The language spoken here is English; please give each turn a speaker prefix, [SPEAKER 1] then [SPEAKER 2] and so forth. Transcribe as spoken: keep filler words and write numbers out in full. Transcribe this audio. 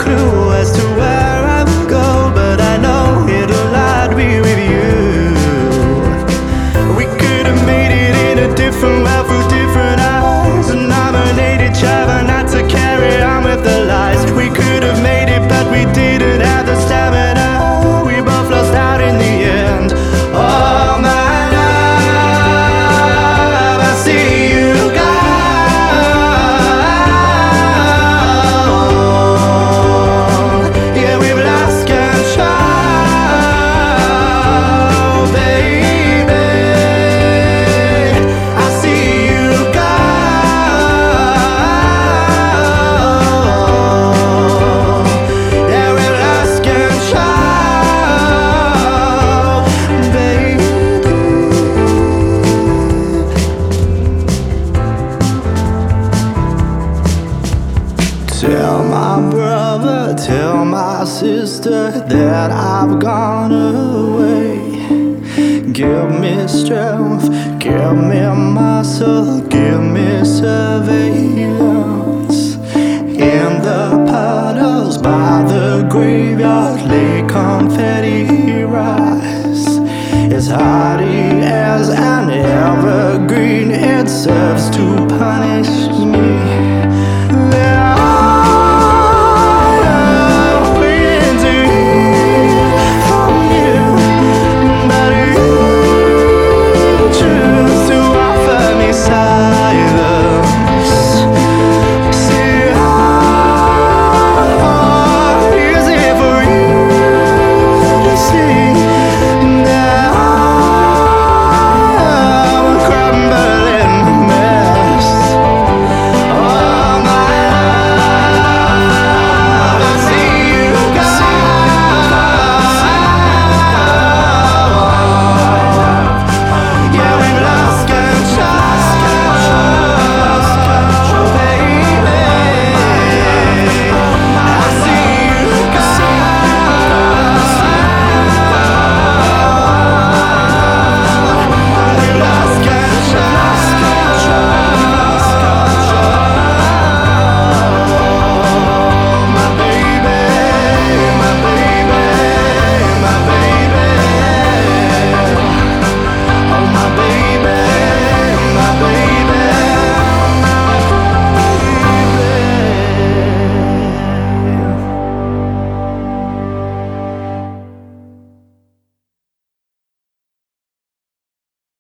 [SPEAKER 1] clue as to where I will go, but I know it'll not be with you. We could have made it in a different world through different eyes, and nominate each other not to carry on with the lies. We could have made it, but we didn't have the stamina. We both lost out in the end. Oh my love, I see you go. Yeah, we've lost control, baby. I see you go. Yeah, we've lost control, baby. Tell my brother, tell my sister that I've gone away. Give me strength, give me muscle, give me surveillance. In the puddles by the graveyard lay confetti rise. It's hard